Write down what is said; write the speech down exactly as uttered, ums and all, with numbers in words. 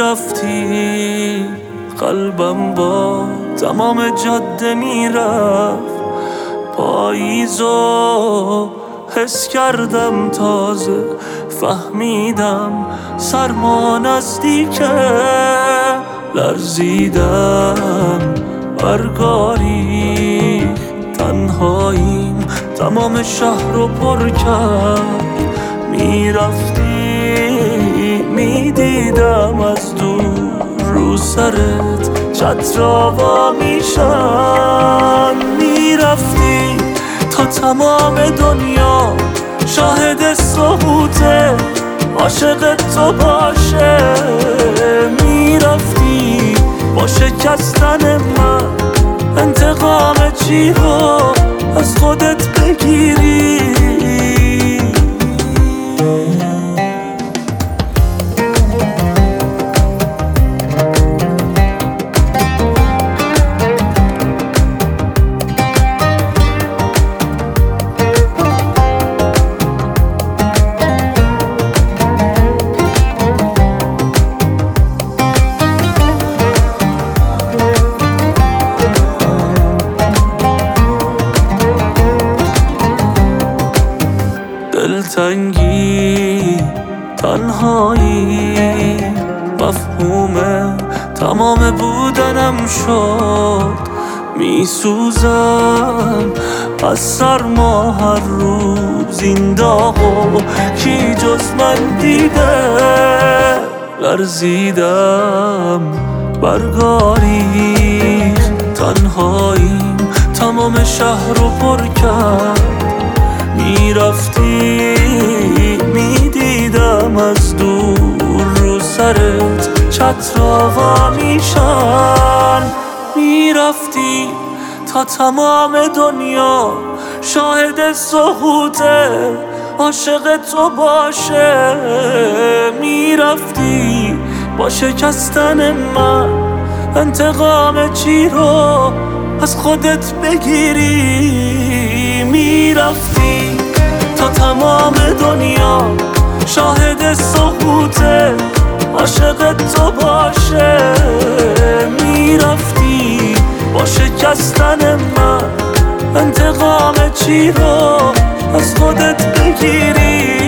میرفتی قلبم با تمام جاده میرفت. پاییزو حس کردم تازه، فهمیدم سرما نزدیکه. لرزیدم برگاری تنهاییم تمام شهر رو پر کرد. میرفتی میدیدم از دور رو سرت چترا وا میشن. میرفتی تا تمام دنیا شاهد سقوطه عاشق تو باشه. میرفتی با شکستن من انتقام چی رو از خودت بگیری. دلتنگی تنهایی مفهوم تمام بودنم شد. میسوزم از سرما هر روز این داغو کی جز من دیده. لرزیدم برگاری تنهاییم تمام شهر رو پر کرد. میرفتی میدیدم از دور رو سرت چترا وا میشن. میرفتی تا تمام دنیا شاهد سقوطه عاشق تو باشه. میرفتی با شکستن من انتقام چی رو از خودت بگیری. میرفتی تا تمام دنیا شاهد سقوطه عاشق تو باشه. میرفتی با شکستن من انتقام چی رو از خودت بگیری.